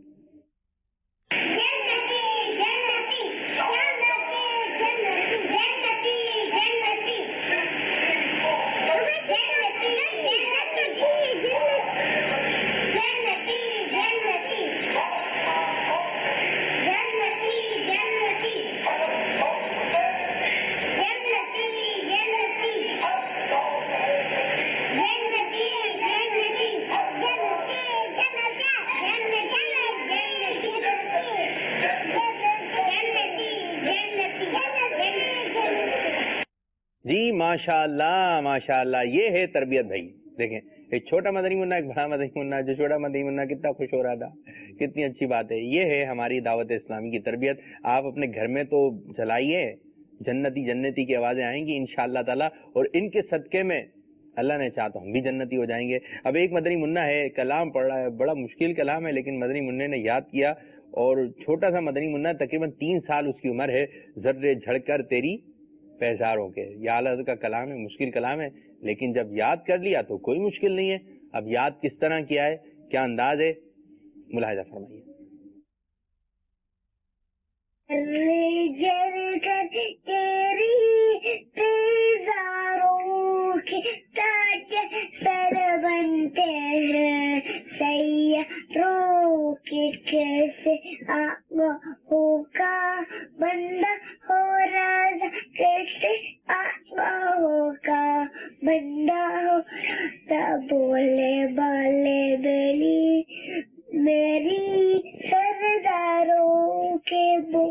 جی ماشاء اللہ یہ ہے تربیت بھائی. دیکھیں ایک چھوٹا مدنی منا ایک بڑا مدنی منا، جو چھوٹا مدنی منا کتنا خوش ہو رہا تھا، کتنی اچھی بات ہے. یہ ہے ہماری دعوت اسلامی کی تربیت. آپ اپنے گھر میں تو چلائیے، جنتی جنتی کی آوازیں آئیں گی انشاءاللہ تعالی، اور ان کے صدقے میں اللہ نے چاہا تو ہم بھی جنتی ہو جائیں گے. اب ایک مدنی منا ہے، کلام پڑھ رہا ہے، بڑا مشکل کلام ہے، لیکن مدنی منع نے یاد کیا. اور چھوٹا سا مدنی منا، تقریباً 3 سال اس کی عمر ہے. ذرے جھڑ کر تیری پیزاروں کے، یہ اعلیٰ حضرت کا کلام ہے، مشکل کلام ہے، لیکن جب یاد کر لیا تو کوئی مشکل نہیں ہے. اب یاد کس طرح کیا ہے، کیا انداز ہے، ملاحظہ فرمائیے. بندہ ہو راز کیسے ہوگا، بندہ ہو بولے بالے بیلی میری سرداروں کے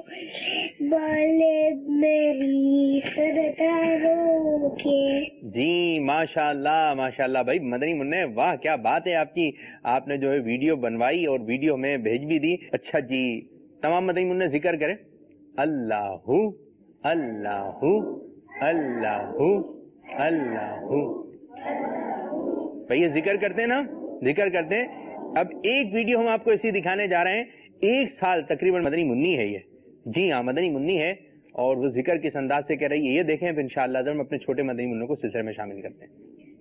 بالے میری سرداروں کے. جی ماشاء اللہ بھائی مدنی منع، واہ کیا بات ہے آپ کی. آپ نے جو ہے ویڈیو بنوائی اور ویڈیو میں بھیج بھی دی. اچھا جی تمام مدنی منع ذکر کریں. اللہ اللہ اللہ اللہ. بھائی یہ ذکر کرتے ہیں نا، ذکر کرتے ہیں. اب ایک ویڈیو ہم آپ کو ایسی دکھانے جا رہے ہیں، 1 سال تقریباً مدنی منی ہے یہ. جی ہاں مدنی منی ہے، اور وہ ذکر کس انداز سے کر رہی ہے یہ دیکھیں. پھر انشاءاللہ ہم اپنے چھوٹے مدنی منوں کو سلسلے میں شامل کرتے ہیں.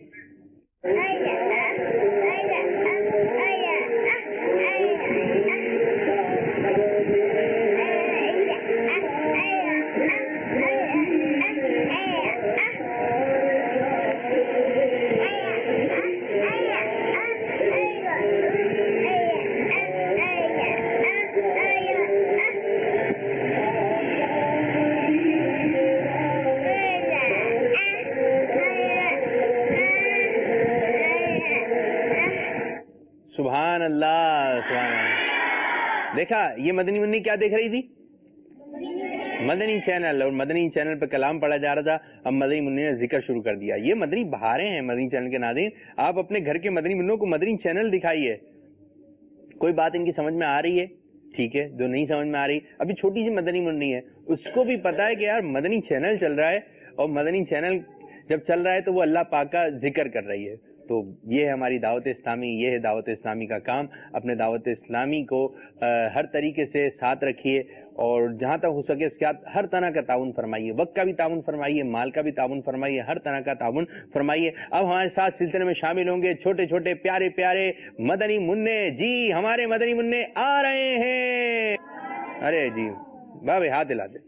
سبحان اللہ سبحان اللہ. دیکھا یہ مدنی منی کیا دیکھ رہی تھی؟ مدنی چینل، اور مدنی چینل پہ کلام پڑھا جا رہا تھا. اب مدنی منی نے ذکر شروع کر دیا. یہ مدنی بہاریں ہیں مدنی چینل کے ناظرین. آپ اپنے گھر کے مدنی منوں کو مدنی چینل دکھائیے. کوئی بات ان کی سمجھ میں آ رہی ہے؟ ٹھیک ہے، جو نہیں سمجھ میں آ رہی، ابھی چھوٹی سی مدنی منی ہے، اس کو بھی پتا ہے کہ یار مدنی چینل چل رہا ہے، اور مدنی چینل جب چل رہا ہے تو وہ اللہ پاک کا ذکر کر رہی ہے. تو یہ ہے ہماری دعوت اسلامی، یہ ہے دعوت اسلامی کا کام. اپنے دعوت اسلامی کو ہر طریقے سے ساتھ رکھیے اور جہاں تک ہو سکے اس کے ساتھ ہر طرح کا تعاون فرمائیے، وقت کا بھی تعاون فرمائیے، مال کا بھی تعاون فرمائیے، ہر طرح کا تعاون فرمائیے. اب ہمارے ساتھ سلسلے میں شامل ہوں گے چھوٹے چھوٹے پیارے پیارے مدنی منع. جی ہمارے مدنی منع آ رہے ہیں. ارے جی بابے ہاتھ ہلاتے.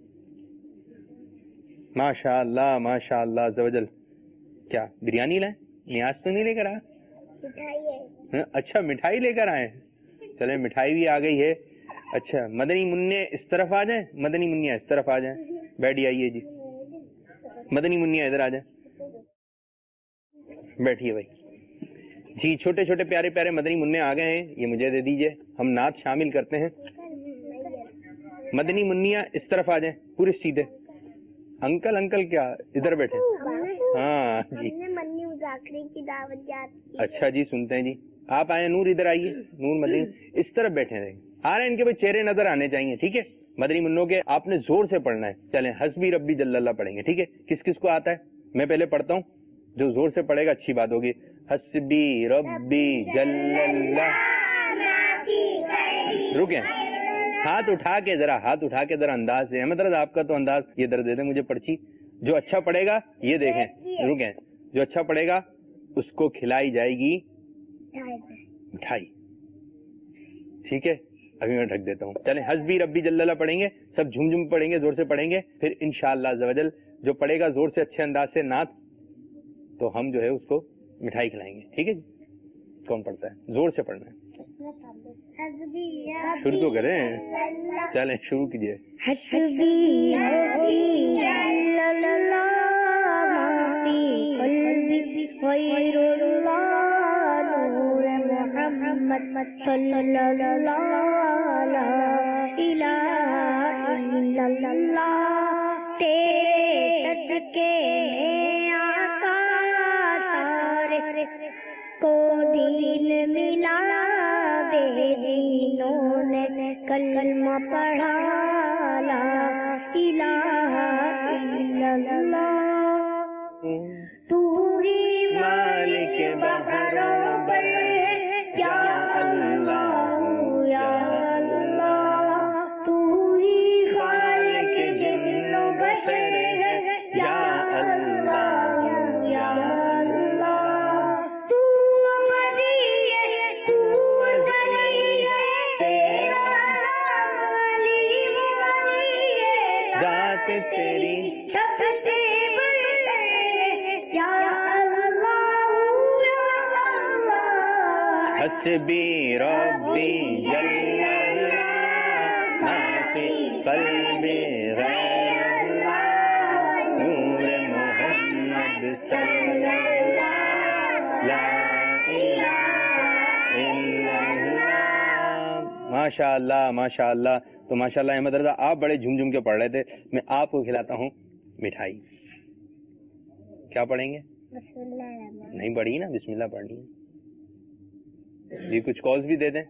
ماشاء اللہ ماشاء اللہ عز و جل. کیا بریانی لائیں؟ نیاز تو نہیں لے کر آئے؟ اچھا مٹھائی لے کر آئے. چلے مٹھائی بھی آ گئی ہے. اچھا مدنی منع اس طرف آ جائیں، مدنی منیا اس طرف آ جائیں. بیٹھ آئیے جی. مدنی منیا ادھر آ جائیں، بیٹھیے بھائی. جی چھوٹے چھوٹے پیارے پیارے مدنی منع آ گئے ہیں. یہ مجھے دے دیجئے، ہم نعت شامل کرتے ہیں. مدنی منیا اس طرف آ جائیں پورے سیدھے. انکل انکل کیا ادھر بیٹھے؟ ہاں جی منی مذاکرے کی دعوت جاتی. اچھا جی سنتے ہیں جی. آپ آئے نور ادھر آئیے. نور مدنی اس طرف بیٹھے رہیں. آ رہے ہیں ان کے چہرے نظر آنے چاہیے. ٹھیک ہے مدنی منوں کے آپ نے زور سے پڑھنا ہے. چلیں حسبی ربی جل اللہ پڑھیں گے. ٹھیک ہے کس کس کو آتا ہے؟ میں پہلے پڑھتا ہوں، جو زور سے پڑھے گا اچھی بات ہوگی. حسبی ربی جل اللہ. رکیں ہاتھ اٹھا کے ذرا، ہاتھ اٹھا کے ذرا انداز سے. احمد رضا آپ کا تو انداز یہ ادھر دے دیں مجھے پرچی. جو اچھا پڑھے گا یہ دیکھیں، رکیں، جو اچھا پڑھے گا اس کو کھلائی جائے گی مٹھائی. ٹھیک ہے ابھی میں ڈھک دیتا ہوں. چلیں حسبی ربی جل اللہ پڑھیں گے، سب جھوم جھوم پڑھیں گے، زور سے پڑھیں گے. پھر انشاءاللہ عز و جل جو پڑھے گا زور سے اچھے انداز سے نعت، تو ہم جو ہے اس کو مٹھائی کھلائیں گے. ٹھیک ہے جی. کون پڑھتا ہے؟ زور سے پڑھنا ہے. شروع تو کریں. چلیں شروع کیجیے. حسبی ربی جل اللہ غیر اللہ نور محمد صلی اللہ لا الہ الا اللہ. تیرے صدقے میں آقا سارے کو دین ملا، بے دینوں نے کلمہ پڑھا لا الہ الا اللہ. تو ہی مالک بحر و بر یا اللہ یا اللہ. تو ہی خالق جن و بشر یا اللہ یا اللہ. تو ولی ہے، تو ولی ہے، تیرا ولی ہے، ذات تیری سب سے یا اللہ یا اللہ. حسبی ربی جل اللہ ما فی قلبی غیر اللہ نور محمد صلی اللہ لا الہ الا اللہ. ماشاء اللہ ماشاء اللہ. تو ماشاء اللہ احمد رضا آپ بڑے جھوم جھوم کے پڑھ رہے تھے. میں آپ کو کھلاتا ہوں مٹھائی. کیا پڑھیں گے؟ نہیں پڑھی نا، بسم اللہ پڑھنی ہے. جی کچھ کالز بھی دے دیں.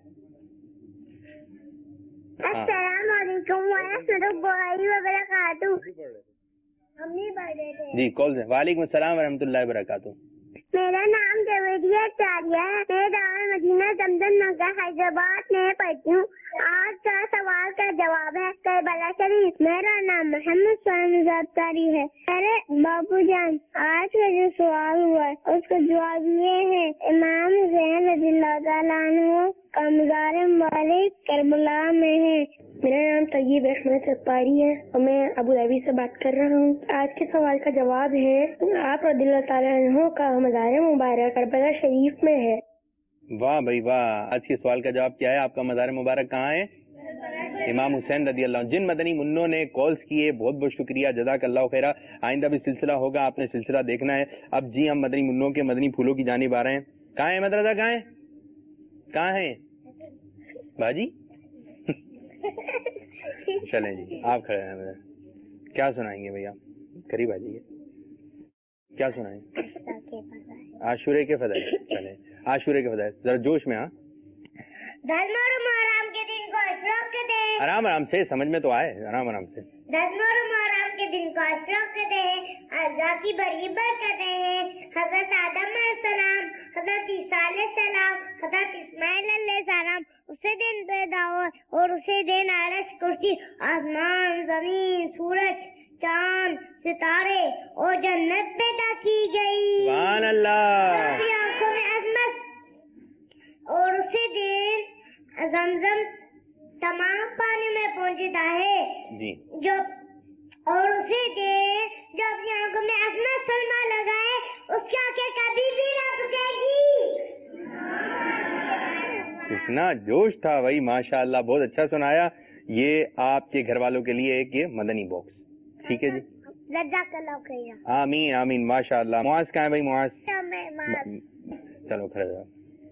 السلام علیکم ورحمۃ اللہ وبرکاتہ. ہم نہیں پڑھ رہے تھے. جی کالز ہیں. وعلیکم السلام ورحمۃ اللہ وبرکاتہ. میرا نام جویدیہ چاریہ ہے. میں دار مدینہ زمزم نگر حیدرآباد میں پڑھتی ہوں. آج کا سوال کا جواب ہے کربلا شریف. میرا نام محمد ساری ہے. ارے بابو جان آج کا جو سوال ہوا ہے اس کا جواب یہ ہے امام حسین رضی اللہ تعالیٰ عنہ کا مزار مبارک کربلا میں ہے. میرا نام طیب احمد ستاری ہے اور میں ابو ظبی سے بات کر رہا ہوں. آج کے سوال کا جواب ہے آپ رضی اللہ تعالیٰ عنہ کا مزار مبارک کربلا شریف میں ہے. واہ بھائی واہ. آج کے سوال کا جواب کیا ہے؟ آپ کا مزار مبارک کہاں ہے؟ امام حسین رضی اللہ عنہ. جن مدنی منوں نے کالز کیے بہت بہت شکریہ، جزاک اللہ خیرہ. آئندہ بھی سلسلہ ہوگا، آپ نے سلسلہ دیکھنا ہے. اب جی ہم مدنی منوں کے مدنی پھولوں کی جانب آ رہے ہیں. کہاں ہے احمد رضا؟ کہاں ہیں باجی؟ چلیں جی آپ کھڑے ہیں. کیا سنائیں گے بھیا؟ قریب آ جائیے. کیا سنائیں؟ عاشورے کے فضائل. چلیں عاشورے کے فضائل ذرا جوش میں. ہاں محرم کے دن کو اشراق کہتے ہیں. آرام آرام سے، سمجھ میں تو آئے. آرام آرام سے. محرم کے دن کو اشراق کہتے ہیں. اعضاء کی بری برکتیں ہیں. حضرت آدم علیہ السلام، حضرت عیسیٰ علیہ علیہ السلام، حضرت اسماعیل علیہ السلام اسی دن پیدا ہوئے اور اسی دن عرش کرسی آسمان زمین سورج چاند ستارے اور جنت پیدا کی گئی. سبحان اللہ. آنکھوں میں عظمت اور اسی دن زمزم تمام پانی میں پہنچتا ہے جی جو اور اسی دن جو اپنی آنکھوں میں عظمت سلما لگائے اس کی آنکھیں کبھی بھی نہ رکے گی. اتنا جوش تھا بھائی، ماشاء اللہ، بہت اچھا سنایا. یہ آپ کے گھر والوں کے لیے ایک یہ مدنی باکس. ٹھیک ہے جی، جزاک اللہ خیر. آمین آمین. ماشاء اللہ. معاذ کہاں ہے بھائی؟ معاذ چلو کھڑے جاؤ.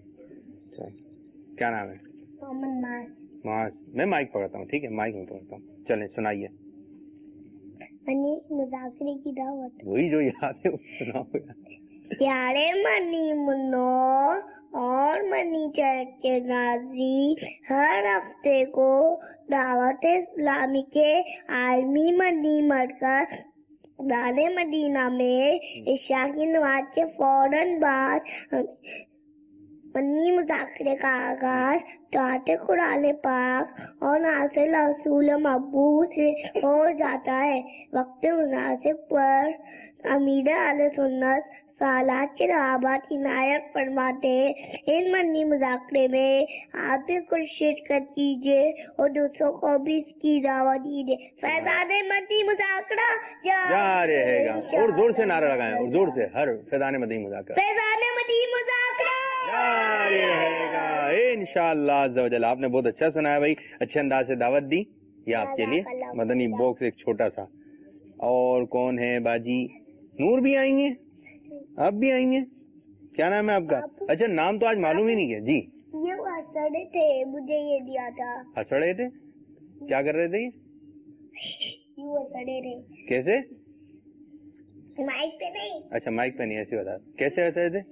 کیا نام ہے؟ معاذ. میں مائک پکڑتا ہوں. ٹھیک ہے، مائک میں پکڑتا ہوں. چلیں سنائیے. منی مذاکرے کی دعوت. وہی جو یاد ہے وہ سناؤ. پیارے منی منو اور منی چرچ کے ناظرین، ہر ہفتے کو دعوت اسلامی کے عالمی منی مرکز دار مدینہ میں عشاء کی نماز کے فوراً بعد منی مذاکرے کا آغاز دعوت قرآن پاک اور ناصر رسول مقبول سے ہو جاتا ہے. وقت مناسب پر امیر اہل سنت سالات کے رہبات عنایت فرماتے ہیں. ان منی مذاکرے میں آپ بھی کچھ شرکت کیجیے اور دوسروں کو بھی اس کی دعوت دیجیے. فیضان منی مذاکرہ جا رہے گا. اور زور سے نعرہ لگائیں، اور زور سے ہر فیضان مدنی مذاکرہ فیضان منی مذاکرہ جاری رہے گا انشاءاللہ عز و جل. آپ نے بہت اچھا سنایا بھائی، اچھے انداز سے دعوت دی. یہ آپ کے لیے مدنی باکس ایک چھوٹا سا. اور کون ہے باجی؟ نور بھی آئیں گے، آپ بھی آئیں گے. کیا نام ہے آپ کا؟ اچھا نام تو آج معلوم ہی نہیں کیا جی. یہ ہسڑے تھے، مجھے یہ دیا تھا. ہسڑے تھے؟ کیا کر رہے تھے یہ؟ ہسڑے رہے. کیسے؟ مائک پہ نہیں. اچھا مائک پہ نہیں، ایسے بتا. کیسے ہنسے تھے؟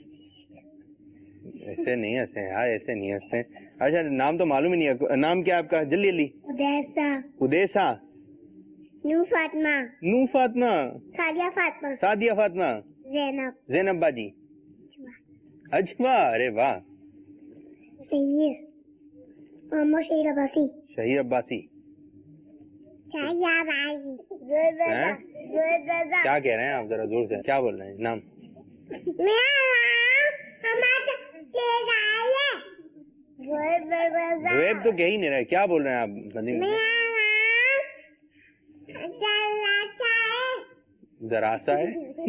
ایسے نہیں ہنسے یار، ایسے نہیں ہنستے. اچھا نام تو معلوم ہی نہیں ہے. نام کیا آپ کا؟ جلدی جلدی. ادیسا. ادیسا. نو فاطمہ. نو فاطمہ. سادیہ فاطمہ. سادیہ فاطمہ. زینب. زینب باجی. اجوا. ارے واہ. محمد شہیر عباسی. شہیر عباسی. کیا کہہ رہے ہیں آپ؟ ذرا زور سے کیا بول رہے ہیں؟ نام زویب تو کہہ ہی نہیں رہے. کیا بول رہے ہیں آپ؟ ذرا سا ہے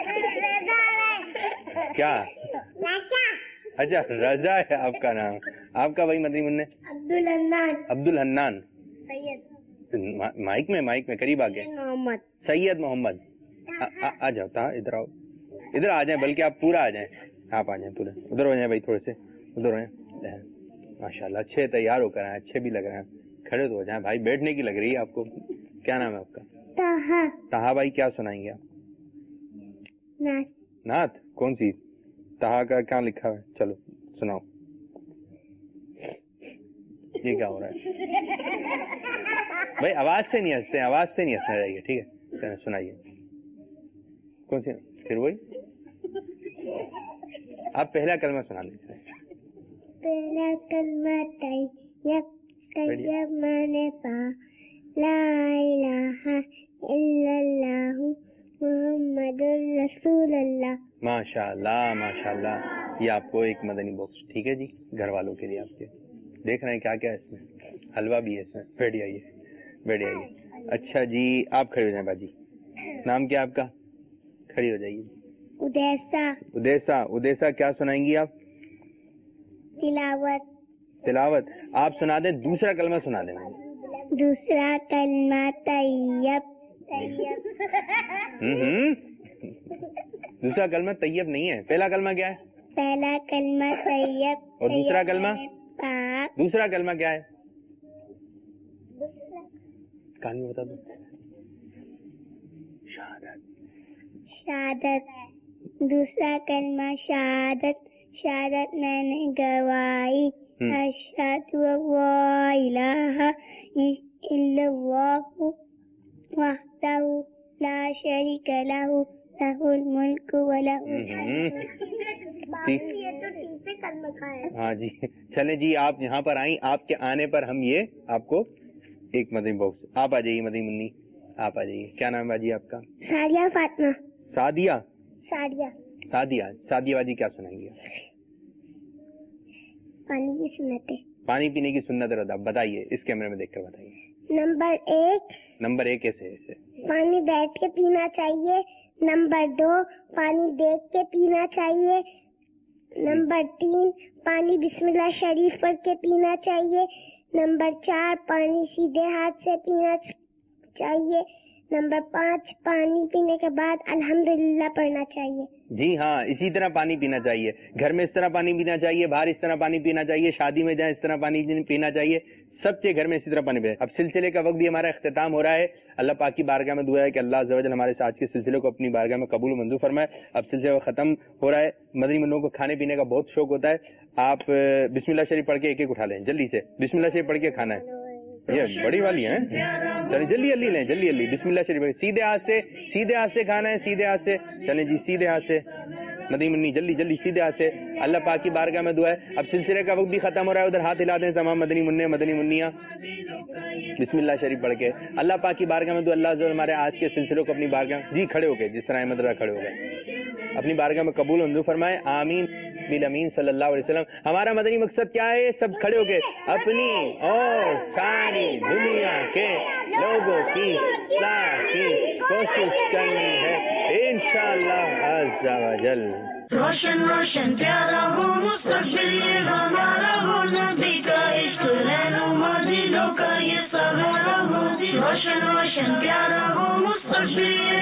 کیا؟ اچھا رضا ہے آپ کا نام. آپ کا بھائی مدنی منع؟ عبدالحنان. عبدالحنان. سید مائک میں قریب آ گئے. محمد. سید محمد. آ جاؤ تھا، ادھر آؤ، ادھر آ جائیں، بلکہ آپ پورا آ جائیں. آپ آ جائیں پورے. ادھر ہو جائیں بھائی، تھوڑے سے ادھر ہو جائیں. ماشاء اللہ اچھے تیار ہو کر آئے، اچھے بھی لگ رہے ہیں. کھڑے تو ہو جائیں بھائی، بیٹھنے کی لگ رہی ہے آپ کو. کیا نام ہے آپ کا؟ طاہا. طاہا بھائی کیا سنائیں گے آپ؟ نعت. کون سی؟ طاہا کا کیا لکھا ہے؟ چلو سناؤ. یہ کیا ہو رہا ہے بھائی؟ آواز سے نہیں ہنستے، آواز سے نہیں ہنسنا چاہیے. ٹھیک ہے سنائیے. کون سی؟ پھر وہی آپ پہلا کلمہ سنا لیتے ہیں. پہلا کلمہ طیب من پا لا الہ الا اللہ محمد رسول اللہ. ماشاء اللہ ماشاء اللہ. یہ آپ کو ایک مدنی باکس. ٹھیک ہے جی، گھر والوں کے لیے آپ کے. دیکھ رہے ہیں کیا کیا ہے اس میں؟ حلوہ بھی ہے اس میں. بیٹھ آئیے، بیٹھ آئیے. اچھا جی آپ کھڑے ہو جائیں باجی. نام کیا آپ کا؟ کھڑی ہو جائیے. ادیسا. ادیسا. ادیسا کیا سنائیں گی آپ؟ تلاوت. تلاوت. آپ سنا دیں، دوسرا کلمہ سنا دیں. دوسرا کلمہ طیب. دوسرا کلمہ طیب نہیں ہے. پہلا کلمہ کیا ہے؟ پہلا کلمہ طیب. اور دوسرا کلمہ پاک. دوسرا کلمہ کیا ہے؟ کان میں بتا دو. شہادت. دوسرا کلمہ شہادت. شہادت میں نے گواہی اشہد لا الہ الا اللہ وحدہ لا شریک لہ لہ الملک و لہ الحمد. ہاں جی چلیں جی آپ یہاں پر آئیں, آپ کے آنے پر ہم یہ آپ کو ایک مدنی باکس, آپ آ جائیے مدنی منی, آپ آ جائیے. کیا نام ہے باجی آپ کا؟ سادیہ فاطمہ. سعدیہ. سادیہ. سعدیہ. سعدیہ باجی کیا سنائیں گے؟ پانی کی سنتیں. پانی پینے کی سنت اور آداب بتائیے, اس کیمرے میں دیکھ کر بتائیے. نمبر 1 ایسے پانی بیٹھ کے پینا چاہیے. نمبر 2 پانی دیکھ کے پینا چاہیے. نمبر 3 پانی بسم اللہ شریف پڑھ کے پینا چاہیے. نمبر 4 پانی سیدھے ہاتھ سے پینا چاہیے. نمبر 5 پانی پینے کے بعد الحمدللہ پڑھنا چاہیے. جی ہاں, اسی طرح پانی پینا چاہیے. گھر میں اس طرح پانی پینا چاہیے, باہر اس طرح پانی پینا چاہیے, شادی میں جائیں اس طرح پانی پینا چاہیے, سب کے گھر میں اسی طرح پانی پینا. اب سلسلے کا وقت بھی ہمارا اختتام ہو رہا ہے. اللہ پاک کی بارگاہ میں دعا ہے کہ اللہ عز و جل ہمارے ساتھ کے سلسلے کو اپنی بارگاہ میں قبول و منظور فرمائے. اب سلسلہ ختم ہو رہا ہے. مدنی منوں کو کھانے پینے کا بہت شوق ہوتا ہے. آپ بسم اللہ شریف پڑھ کے ایک ایک اٹھا لیں جلدی سے. بسم اللہ شریف پڑھ کے کھانا ہے. یہ بڑی والی ہیں, چلیں جلدی جلدی لیں, جلدی جلدی. بسم اللہ شریف سیدھے ہاتھ سے کھانا ہے, سیدھے ہاتھ سے. چلیں جی سیدھے ہاتھ سے مدنی منی, جلدی جلدی سیدھے ہاتھ سے. اللہ پاک کی بارگاہ میں دعا ہے. اب سلسلے کا وقت بھی ختم ہو رہا ہے, ادھر ہاتھ ہلا دیں تمام مدنی منع مدنی منیاں بسم اللہ شریف پڑھ کے. اللہ پاک کی بارگاہ میں دعا, اللہ عز و جل ہمارے آج کے سلسلوں کو اپنی بارگاہ جی کھڑے ہو گئے, جس طرح احمد رضا کھڑے ہو گئے, اپنی بارگاہ میں قبول منظور فرمائے. آمین بالامین صلی اللہ علیہ وسلم. ہمارا مدنی مقصد کیا ہے؟ سب کھڑے ہو کے اپنی اور ساری دنیا کے لوگوں کی اصلاح کی کوشش کرنی ہے انشاءاللہ عز و جل. روشن روشن پیارا ہو مستقبل یہ ہمارا ہو, نبی کا عشق رہنما دلوں کا یہ سہارا ہو. روشن روشن پیارا ہو مستقبل